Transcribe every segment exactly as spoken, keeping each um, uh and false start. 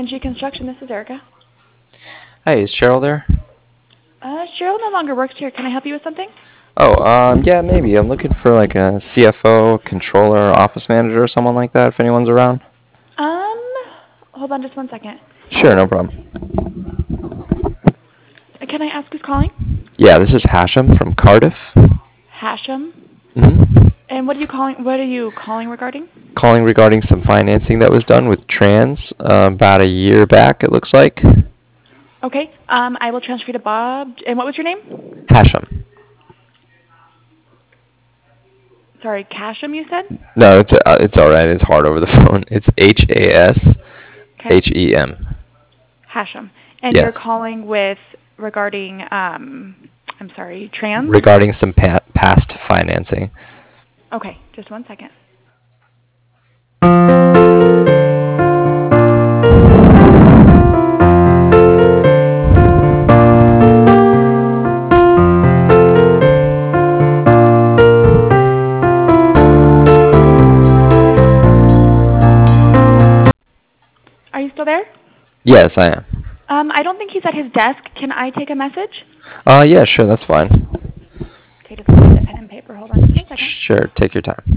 N G Construction. This is Erica. Hey, is Cheryl there? Uh, Cheryl no longer works here. Can I help you with something? Oh, um, yeah, maybe. I'm looking for like a C F O, controller, office manager, or someone like that, if anyone's around. Um, hold on just one second. Sure, no problem. Uh, Can I ask who's calling? Yeah, this is Hashem from Cardiff. Hashem. hmm And what are you calling? What are you calling regarding? Calling regarding some financing that was done with Trans uh, about a year back, it looks like. Okay. Um, I will transfer you to Bob. And what was your name? Hashem. Sorry, Cashem. You said. No, it's uh, it's all right. It's hard over the phone. It's H A S Okay. H E M. Hashem. And you're Yes. calling with regarding. Um, I'm sorry, trans. Regarding some pa- past financing. Okay. Just one second. Are you still there? Yes, I am. Um, I don't think he's at his desk. Can I take a message? Uh, yeah, sure, that's fine. Okay, just get a pen and paper. Hold on just a second. Sure, take your time.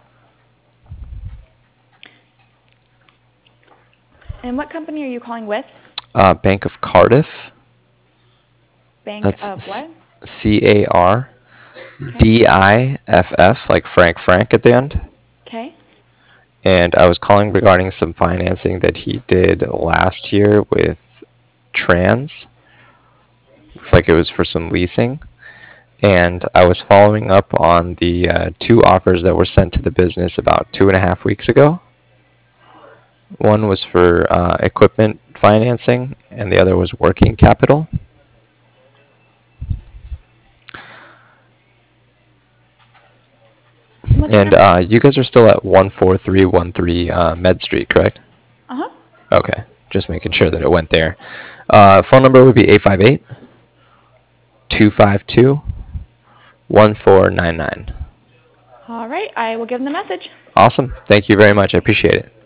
And what company are you calling with? Uh, Bank of Cardiff. Bank That's of what? C A R D I F F, like Frank Frank at the end. Okay. And I was calling regarding some financing that he did last year with Trans. Looks like it was for some leasing. And I was following up on the uh, two offers that were sent to the business about two and a half weeks ago. One was for uh, equipment financing, and the other was working capital. What's And your- uh, you guys are still at one four three one three uh, Med Street, correct? Uh-huh. Okay, just making sure that it went there. Uh, phone number would be eight five eight, two five two, one four nine nine. All right. I will give him the message. Awesome. Thank you very much. I appreciate it.